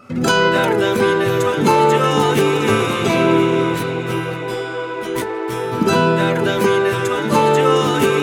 دردم اینه تو کجایی، دردم اینه تو کجایی.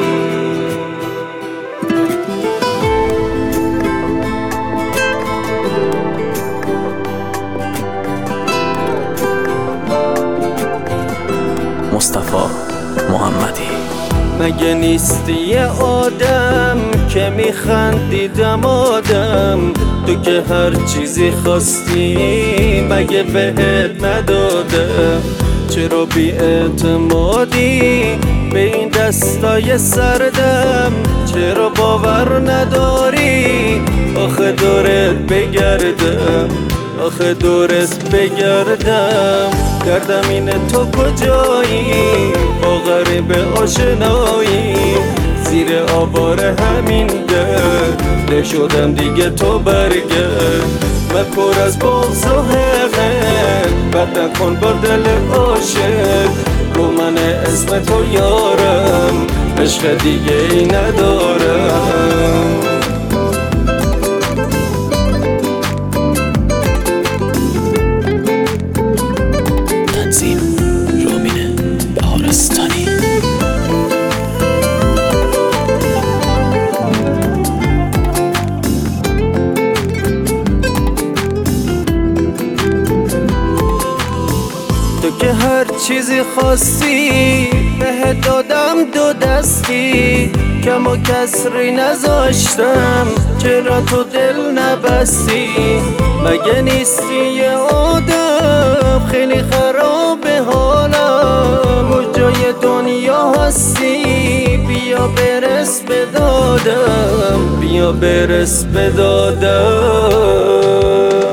مصطفی محمدی. مگه نیستی یه آدم که میخندیدم آدم، تو که هر چیزی خواستی مگه بهت ندادم؟ چرا بی اعتمادی به این دستای سردم؟ چرا باور نداری آخه دورت بگردم، آخه دورت بگردم؟ دردم اینه تو کجایی، با غریب آشنایی، زیر آوار همین در شدم دیگه تو برگرد. من پر از بغض و حقد، بد نکن با دل عاشق، رو من اسم تو یارم، عشق دیگه ای ندارم. تو که هر چیزی خواستی بهت دادم دو دستی، کم و کسری نذاشتم، چرا تو دل نبستی؟ مگه نیستی یه آدم خیلی خراب حالم، کجای دنیا هستی؟ بیا برس به دادم، بیا برس به دادم.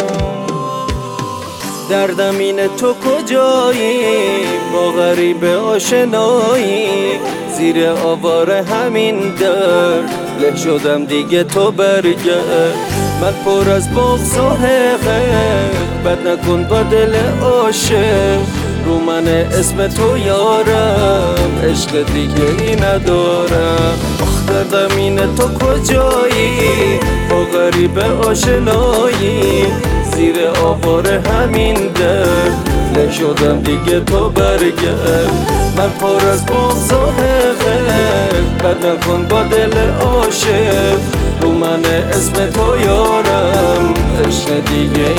دردم اینه تو کجایی، با غریب آشنایی، زیر آوار همین درد له شدم دیگه تو برگرد. من پر از بغض و حقد، بد نکن با دل عاشق، رو من اسم تو یارم، عشق دیگه ای ندارم. دردم اینه تو کجایی، با غریب آشنایی، زیر آوار همین درد له شدم دیگه تو برگرد. من پر از بغض و حقد، بد نکن با دل عاشق، رو من اسم تو یارم، عشق دیگه